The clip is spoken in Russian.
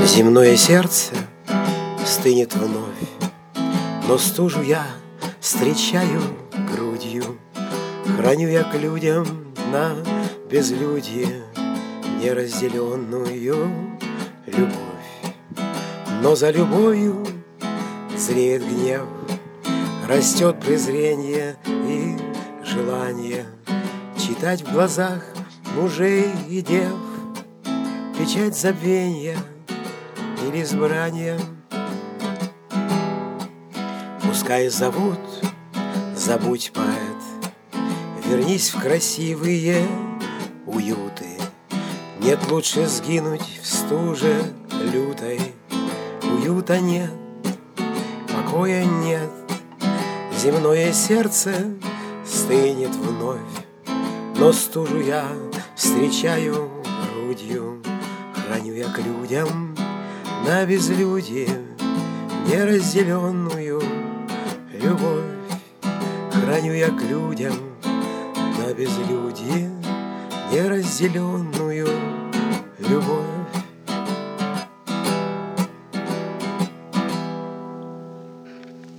Земное сердце стынет вновь, но стужу я встречаю грудью. Храню я к людям на безлюдье неразделенную любовь. Но за любовью зреет гнев, растет презрение и желание читать в глазах мужей и дев печать забвенья или избрания. Пускай зовут, забудь, поэт, вернись в красивые уюты. Нет, лучше сгинуть в стуже лютой. Уюта нет, покоя нет, земное сердце стынет вновь, но стужу я встречаю грудью. Храню я к людям на безлюдье неразделенную любовь. Храню я к людям на безлюдье неразделенную любовь.